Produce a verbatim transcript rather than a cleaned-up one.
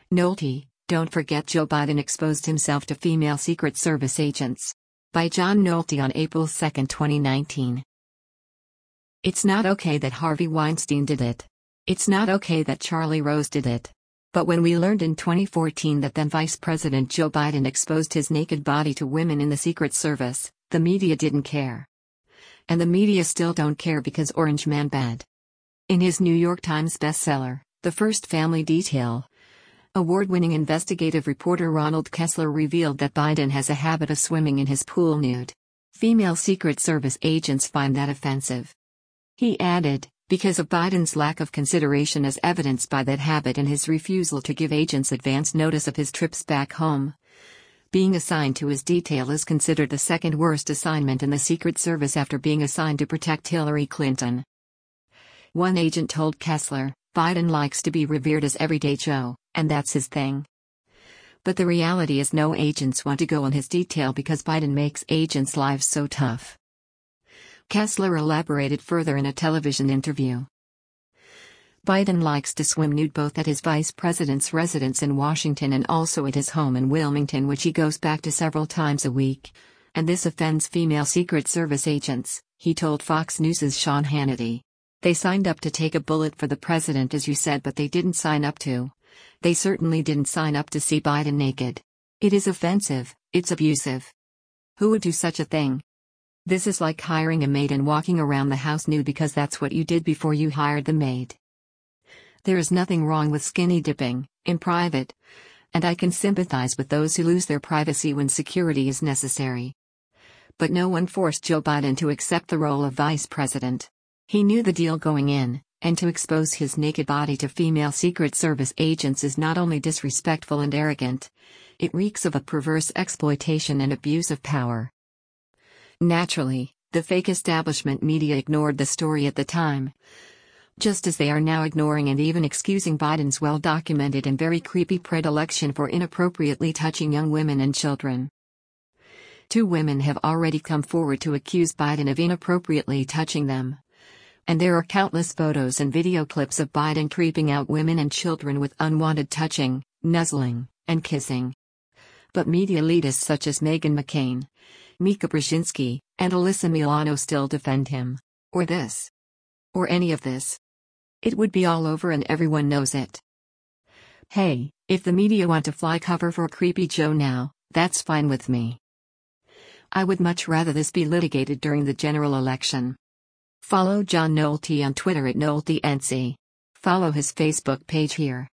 Nolte, don't forget Joe Biden exposed himself to female Secret Service agents. By John Nolte on April second, twenty nineteen. It's not okay that Harvey Weinstein did it. It's not okay that Charlie Rose did it. But when we learned in twenty fourteen that then Vice President Joe Biden exposed his naked body to women in the Secret Service, the media didn't care. And the media still don't care because Orange Man bad. In his New York Times bestseller, The First Family Detail, award-winning investigative reporter Ronald Kessler revealed that Biden has a habit of swimming in his pool nude. Female Secret Service agents find that offensive. He added, because of Biden's lack of consideration as evidenced by that habit and his refusal to give agents advance notice of his trips back home. Being assigned to his detail is considered the second worst assignment in the Secret Service after being assigned to protect Hillary Clinton. One agent told Kessler, Biden likes to be revered as Everyday Joe, and that's his thing. But the reality is no agents want to go on his detail because Biden makes agents' lives so tough. Kessler elaborated further in a television interview. Biden likes to swim nude both at his vice president's residence in Washington and also at his home in Wilmington, which he goes back to several times a week. And this offends female Secret Service agents, he told Fox News' Sean Hannity. They signed up to take a bullet for the president, as you said, but they didn't sign up to. They certainly didn't sign up to see Biden naked. It is offensive, it's abusive. Who would do such a thing? This is like hiring a maid and walking around the house nude because that's what you did before you hired the maid. There is nothing wrong with skinny dipping, in private. And I can sympathize with those who lose their privacy when security is necessary. But no one forced Joe Biden to accept the role of vice president. He knew the deal going in, and to expose his naked body to female Secret Service agents is not only disrespectful and arrogant, it reeks of a perverse exploitation and abuse of power. Naturally, the fake establishment media ignored the story at the time, just as they are now ignoring and even excusing Biden's well-documented and very creepy predilection for inappropriately touching young women and children. Two women have already come forward to accuse Biden of inappropriately touching them. And there are countless photos and video clips of Biden creeping out women and children with unwanted touching, nuzzling, and kissing. But media elitists such as Meghan McCain, Mika Brzezinski, and Alyssa Milano still defend him. Or this. Or any of this. It would be all over and everyone knows it. Hey, if the media want to fly cover for Creepy Joe now, that's fine with me. I would much rather this be litigated during the general election. Follow John Nolte on Twitter at NolteNC. Follow his Facebook page here.